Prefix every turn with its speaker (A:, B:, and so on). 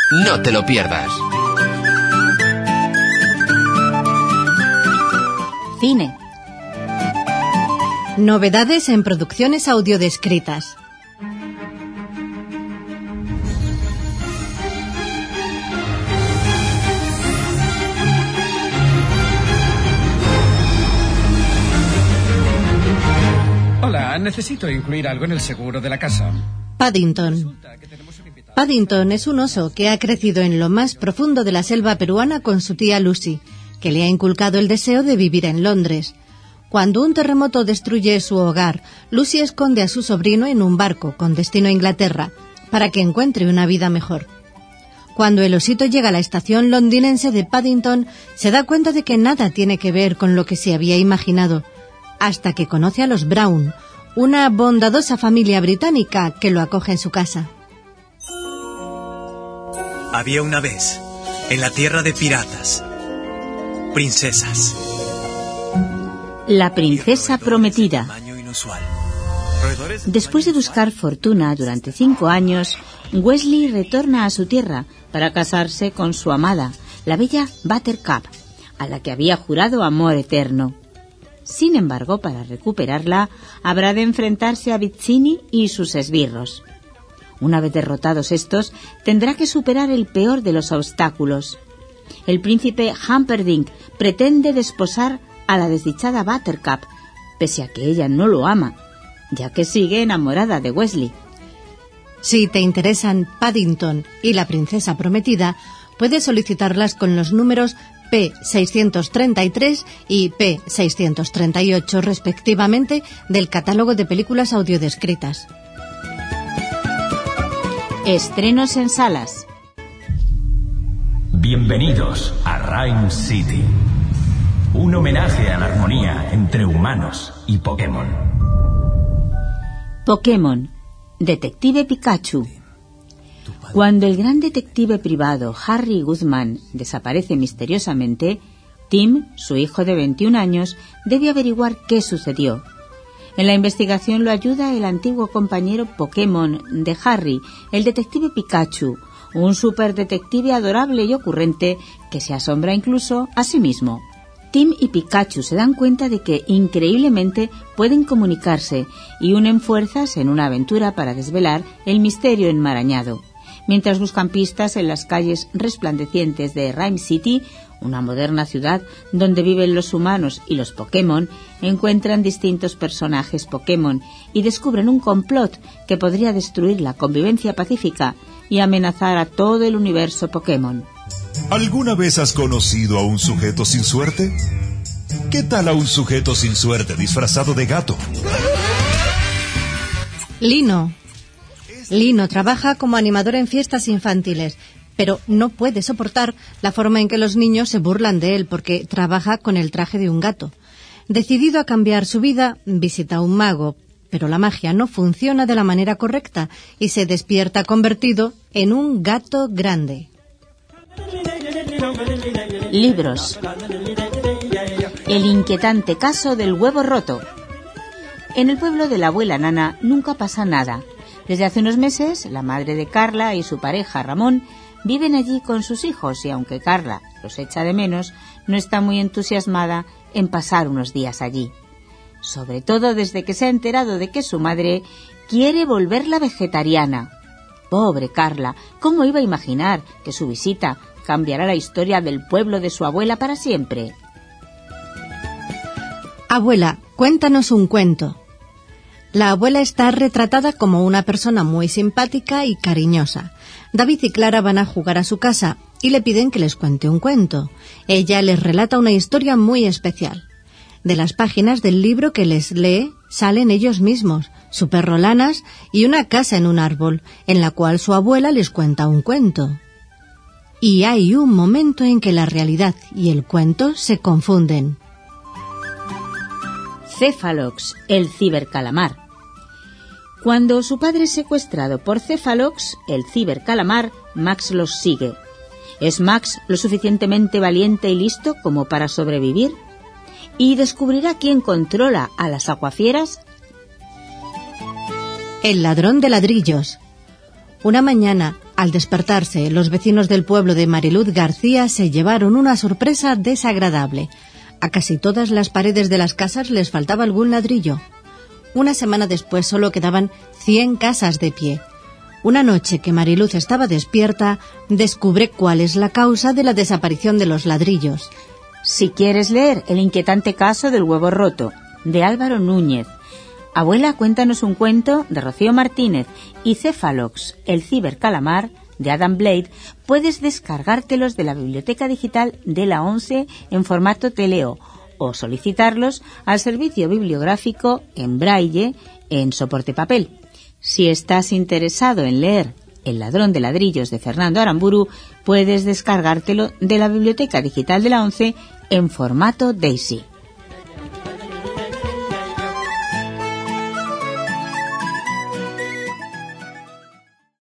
A: No te lo pierdas.
B: Cine.
C: Novedades en producciones audiodescritas.
D: Hola, necesito incluir algo en el seguro de la casa.
C: Paddington. Paddington es un oso que ha crecido en lo más profundo de la selva peruana con su tía Lucy, que le ha inculcado el deseo de vivir en Londres. Cuando un terremoto destruye su hogar, Lucy esconde a su sobrino en un barco con destino a Inglaterra, para que encuentre una vida mejor. Cuando el osito llega a la estación londinense de Paddington, se da cuenta de que nada tiene que ver con lo que se había imaginado, hasta que conoce a los Brown, una bondadosa familia británica que lo acoge en su casa.
E: Había una vez, en la tierra de piratas, princesas.
B: La princesa prometida. Después de buscar fortuna durante 5 años, Wesley retorna a su tierra para casarse con su amada, la bella Buttercup, a la que había jurado amor eterno. Sin embargo, para recuperarla, habrá de enfrentarse a Vizzini y sus esbirros. Una vez derrotados estos, tendrá que superar el peor de los obstáculos. El príncipe Humperdinck pretende desposar a la desdichada Buttercup, pese a que ella no lo ama, ya que sigue enamorada de Wesley.
C: Si te interesan Paddington y la princesa prometida, puedes solicitarlas con los números P633 y P638 respectivamente del catálogo de películas audiodescritas.
B: Estrenos en salas.
F: Bienvenidos a Rhyme City, un homenaje a la armonía entre humanos y Pokémon.
B: Pokémon, Detective Pikachu. Cuando el gran detective privado Harry Goodman desaparece misteriosamente, Tim, su hijo de 21 años, debe averiguar qué sucedió. En la investigación lo ayuda el antiguo compañero Pokémon de Harry, el detective Pikachu, un superdetective adorable y ocurrente que se asombra incluso a sí mismo. Tim y Pikachu se dan cuenta de que, increíblemente, pueden comunicarse y unen fuerzas en una aventura para desvelar el misterio enmarañado. Mientras buscan pistas en las calles resplandecientes de Rhyme City, una moderna ciudad donde viven los humanos y los Pokémon, encuentran distintos personajes Pokémon y descubren un complot que podría destruir la convivencia pacífica y amenazar a todo el universo Pokémon.
G: ¿Alguna vez has conocido a un sujeto sin suerte? ¿Qué tal a un sujeto sin suerte disfrazado de gato?
C: Lino. Lino trabaja como animador en fiestas infantiles, pero no puede soportar la forma en que los niños se burlan de él porque trabaja con el traje de un gato. Decidido a cambiar su vida, visita a un mago, pero la magia no funciona de la manera correcta y se despierta convertido en un gato grande.
B: Libros. El inquietante caso del huevo roto. En el pueblo de la abuela Nana nunca pasa nada. Desde hace unos meses, la madre de Carla y su pareja Ramón viven allí con sus hijos y aunque Carla los echa de menos, no está muy entusiasmada en pasar unos días allí. Sobre todo desde que se ha enterado de que su madre quiere volverla vegetariana. Pobre Carla, ¿cómo iba a imaginar que su visita cambiará la historia del pueblo de su abuela para siempre?
C: Abuela, cuéntanos un cuento. La abuela está retratada como una persona muy simpática y cariñosa. David y Clara van a jugar a su casa y le piden que les cuente un cuento. Ella les relata una historia muy especial. De las páginas del libro que les lee salen ellos mismos, su perro Lanas y una casa en un árbol, en la cual su abuela les cuenta un cuento. Y hay un momento en que la realidad y el cuento se confunden.
B: Céfalox, el cibercalamar. Cuando su padre es secuestrado por Céfalox, el cibercalamar, Max los sigue. ¿Es Max lo suficientemente valiente y listo como para sobrevivir? ¿Y descubrirá quién controla a las aguafieras?
C: El ladrón de ladrillos. Una mañana, Al despertarse, los vecinos del pueblo de Mariluz García se llevaron una sorpresa desagradable. A casi todas las paredes de las casas les faltaba algún ladrillo. Una semana después solo quedaban 100 casas de pie. Una noche que Mariluz estaba despierta, descubre cuál es la causa de la desaparición de los ladrillos.
B: Si quieres leer El inquietante caso del huevo roto, de Álvaro Núñez, Abuela, cuéntanos un cuento, de Rocío Martínez, y Céfalox, el cibercalamar, de Adam Blade, puedes descargártelos de la biblioteca digital de la ONCE en formato TLO o solicitarlos al servicio bibliográfico en braille en soporte papel. Si estás interesado en leer El ladrón de ladrillos de Fernando Aramburu, puedes descargártelo de la biblioteca digital de la ONCE en formato DAISY.